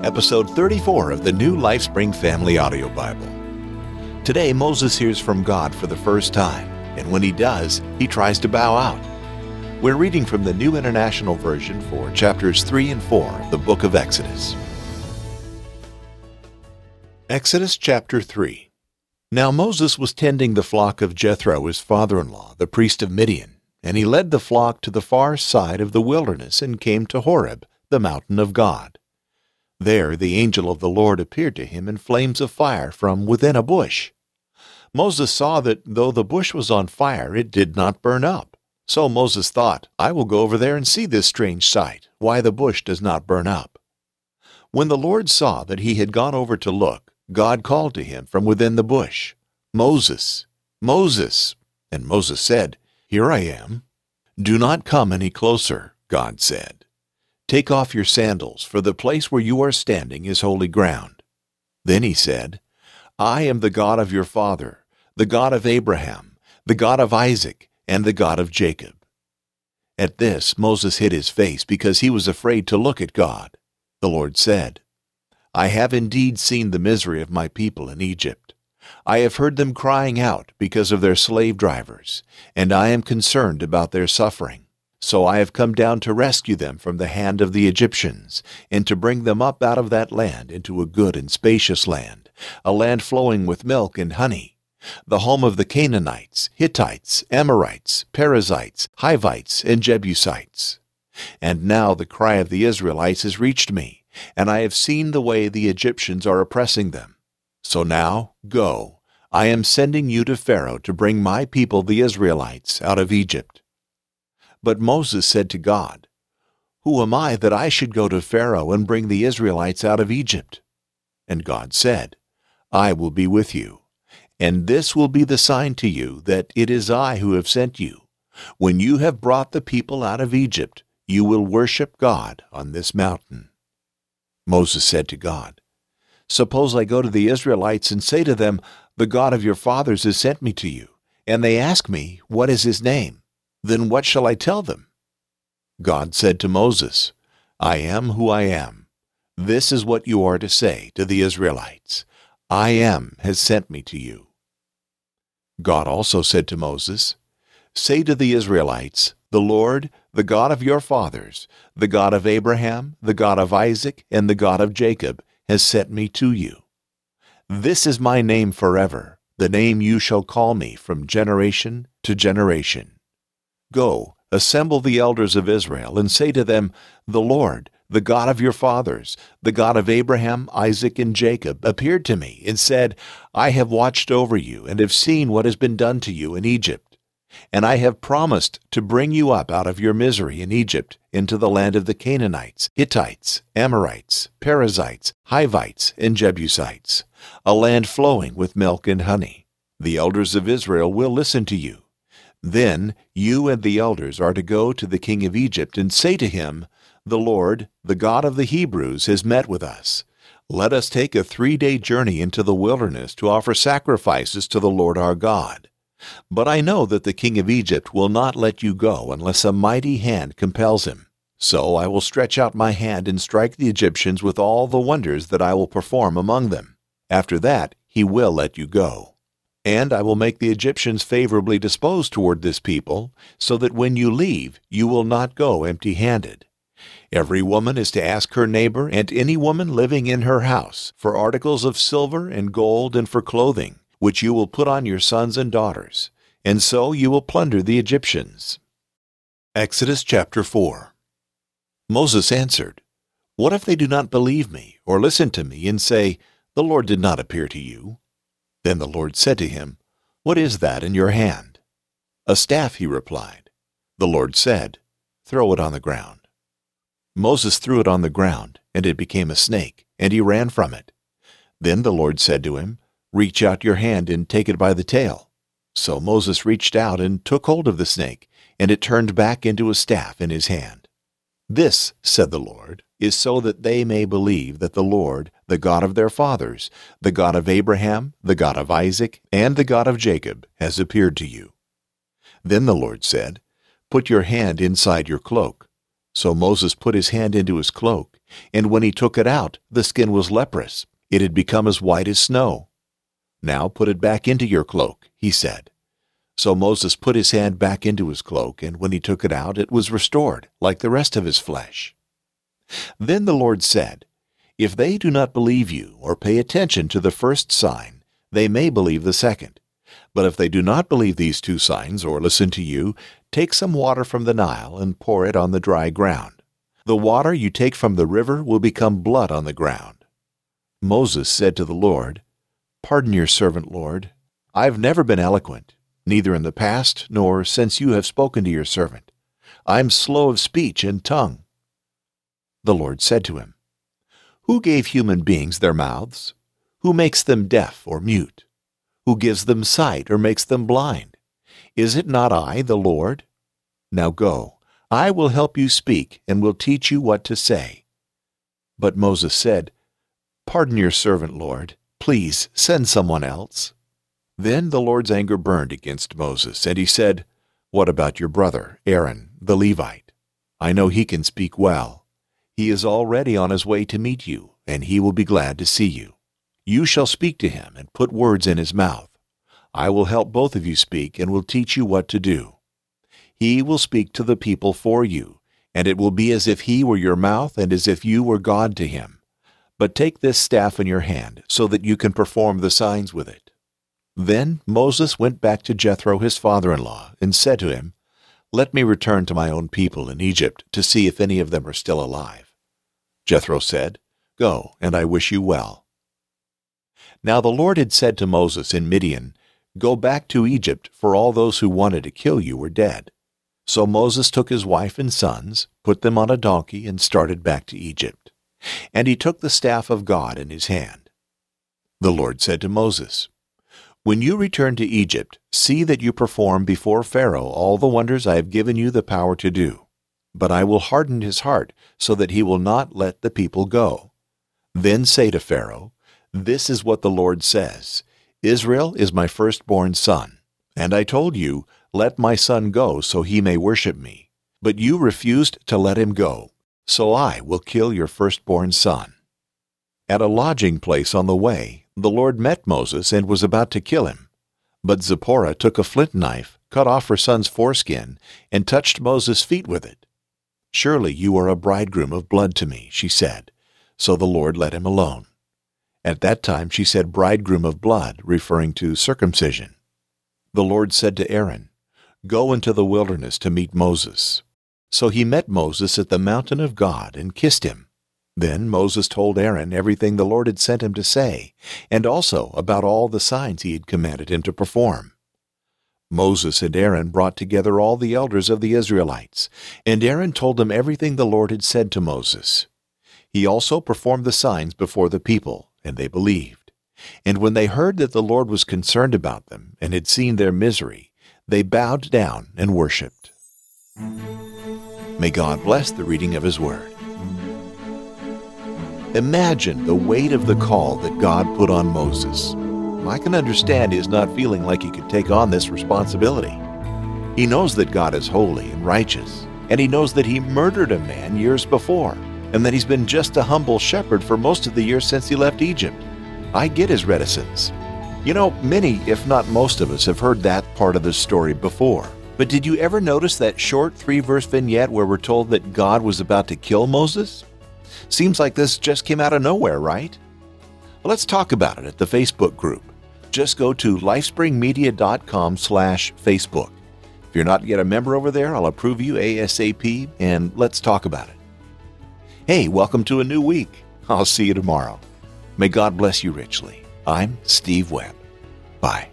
episode 34 of the New LifeSpring Family Audio Bible. Today, Moses hears from God for the first time, and when he does, he tries to bow out. We're reading from the New International Version for chapters 3 and 4 of the book of Exodus. Exodus chapter 3. Now Moses was tending the flock of Jethro, his father-in-law, the priest of Midian, and he led the flock to the far side of the wilderness and came to Horeb, the mountain of God. There the angel of the Lord appeared to him in flames of fire from within a bush. Moses saw that though the bush was on fire, it did not burn up. So Moses thought, I will go over there and see this strange sight, why the bush does not burn up. When the Lord saw that he had gone over to look, God called to him from within the bush, Moses, Moses. And Moses said, Here I am. Do not come any closer, God said. Take off your sandals, for the place where you are standing is holy ground. Then he said, I am the God of your father, the God of Abraham, the God of Isaac, and the God of Jacob. At this Moses hid his face because he was afraid to look at God. The Lord said, I have indeed seen the misery of my people in Egypt. I have heard them crying out because of their slave drivers, and I am concerned about their suffering. So I have come down to rescue them from the hand of the Egyptians, and to bring them up out of that land into a good and spacious land, a land flowing with milk and honey, the home of the Canaanites, Hittites, Amorites, Perizzites, Hivites, and Jebusites. And now the cry of the Israelites has reached me, and I have seen the way the Egyptians are oppressing them. So now, go, I am sending you to Pharaoh to bring my people the Israelites out of Egypt. But Moses said to God, Who am I that I should go to Pharaoh and bring the Israelites out of Egypt? And God said, I will be with you, and this will be the sign to you that it is I who have sent you. When you have brought the people out of Egypt, you will worship God on this mountain. Moses said to God, Suppose I go to the Israelites and say to them, The God of your fathers has sent me to you, and they ask me, What is his name? Then what shall I tell them? God said to Moses, I am who I am. This is what you are to say to the Israelites. I am has sent me to you. God also said to Moses, Say to the Israelites, The Lord, the God of your fathers, the God of Abraham, the God of Isaac, and the God of Jacob, has sent me to you. This is my name forever, the name you shall call me from generation to generation. Go, assemble the elders of Israel, and say to them, The Lord, the God of your fathers, the God of Abraham, Isaac, and Jacob, appeared to me and said, I have watched over you and have seen what has been done to you in Egypt. And I have promised to bring you up out of your misery in Egypt into the land of the Canaanites, Hittites, Amorites, Perizzites, Hivites, and Jebusites, a land flowing with milk and honey. The elders of Israel will listen to you. Then you and the elders are to go to the king of Egypt and say to him, The Lord, the God of the Hebrews, has met with us. Let us take a 3-day journey into the wilderness to offer sacrifices to the Lord our God. But I know that the king of Egypt will not let you go unless a mighty hand compels him. So I will stretch out my hand and strike the Egyptians with all the wonders that I will perform among them. After that he will let you go. And I will make the Egyptians favorably disposed toward this people, so that when you leave, you will not go empty-handed. Every woman is to ask her neighbor and any woman living in her house for articles of silver and gold and for clothing, which you will put on your sons and daughters, and so you will plunder the Egyptians. Exodus chapter 4. Moses answered, What if they do not believe me or listen to me and say, The Lord did not appear to you? Then the Lord said to him, What is that in your hand? A staff, he replied. The Lord said, Throw it on the ground. Moses threw it on the ground, and it became a snake, and he ran from it. Then the Lord said to him, Reach out your hand and take it by the tail. So Moses reached out and took hold of the snake, and it turned back into a staff in his hand. This, said the Lord, is so that they may believe that the Lord, the God of their fathers, the God of Abraham, the God of Isaac, and the God of Jacob, has appeared to you. Then the Lord said, Put your hand inside your cloak. So Moses put his hand into his cloak, and when he took it out, the skin was leprous. It had become as white as snow. "Now put it back into your cloak," he said. So Moses put his hand back into his cloak, and when he took it out, it was restored, like the rest of his flesh. Then the Lord said, "If they do not believe you or pay attention to the first sign, they may believe the second. But if they do not believe these two signs or listen to you, take some water from the Nile and pour it on the dry ground. The water you take from the river will become blood on the ground." Moses said to the Lord, "Pardon your servant, Lord. I have never been eloquent, neither in the past nor since you have spoken to your servant. I am slow of speech and tongue." The Lord said to him, "Who gave human beings their mouths? Who makes them deaf or mute? Who gives them sight or makes them blind? Is it not I, the Lord? Now go, I will help you speak and will teach you what to say." But Moses said, "Pardon your servant, Lord. Please send someone else." Then the Lord's anger burned against Moses, and he said, "What about your brother, Aaron, the Levite? I know he can speak well. He is already on his way to meet you, and he will be glad to see you. You shall speak to him and put words in his mouth. I will help both of you speak and will teach you what to do. He will speak to the people for you, and it will be as if he were your mouth and as if you were God to him. But take this staff in your hand so that you can perform the signs with it." Then Moses went back to Jethro his father-in-law and said to him, "Let me return to my own people in Egypt to see if any of them are still alive." Jethro said, "Go, and I wish you well." Now the Lord had said to Moses in Midian, "Go back to Egypt, for all those who wanted to kill you were dead." So Moses took his wife and sons, put them on a donkey, and started back to Egypt. And he took the staff of God in his hand. The Lord said to Moses, "When you return to Egypt, see that you perform before Pharaoh all the wonders I have given you the power to do. But I will harden his heart, so that he will not let the people go. Then say to Pharaoh, 'This is what the Lord says, Israel is my firstborn son. And I told you, let my son go so he may worship me. But you refused to let him go. So I will kill your firstborn son.' At a lodging place on the way, the Lord met Moses and was about to kill him. But Zipporah took a flint knife, cut off her son's foreskin, and touched Moses' feet with it. 'Surely you are a bridegroom of blood to me,' she said. So the Lord let him alone. At that time she said bridegroom of blood, referring to circumcision. The Lord said to Aaron, 'Go into the wilderness to meet Moses.' So he met Moses at the mountain of God and kissed him. Then Moses told Aaron everything the Lord had sent him to say, and also about all the signs he had commanded him to perform. Moses and Aaron brought together all the elders of the Israelites, and Aaron told them everything the Lord had said to Moses. He also performed the signs before the people, and they believed. And when they heard that the Lord was concerned about them and had seen their misery, they bowed down and worshipped. May God bless the reading of His Word. Imagine the weight of the call that God put on Moses. I can understand his not feeling like he could take on this responsibility. He knows that God is holy and righteous, and he knows that he murdered a man years before, and that he's been just a humble shepherd for most of the years since he left Egypt. I get his reticence. You know, many, if not most of us, have heard that part of the story before. But did you ever notice that short 3-verse vignette where we're told that God was about to kill Moses? Seems like this just came out of nowhere, right? Well, let's talk about it at the Facebook group. Just go to lifespringmedia.com/Facebook. If you're not yet a member over there, I'll approve you ASAP, and let's talk about it. Hey, welcome to a new week. I'll see you tomorrow. May God bless you richly. I'm Steve Webb. Bye.